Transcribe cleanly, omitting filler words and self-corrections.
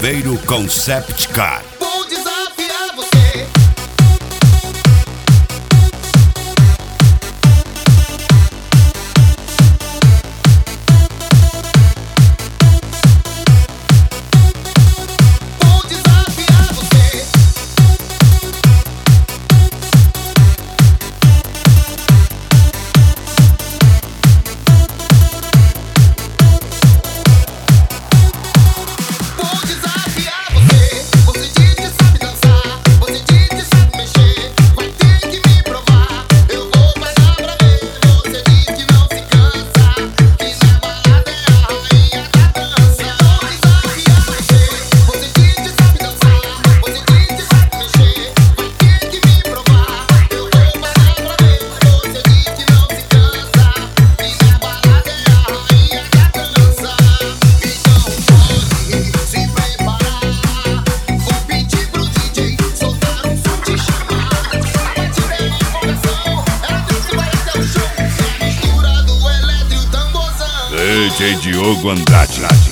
Chaveiro Concept Car. Vou desafiar você. Vou desafiar você. Vou desafiar você. Você diz que sabe dançar, você diz que sabe mexer. Vai ter que me provar. Eu vou pagar pra ver. Você diz que não se cansa, que na balada é a rainha da dança. Vou desafiar você. Você diz que sabe dançar, você diz que sabe mexer. Vai ter que me provar. Eu vou pagar pra ver. Você diz que não se cansa, que na balada é a rainha da dança. Então pode se preparar. Vou pedir pro DJ soltar um som de chamar. Vai tiver empolgação, ela desce vai até o chão. É a mistura do eletro e o tamborzão. DJ Diogo Andrade.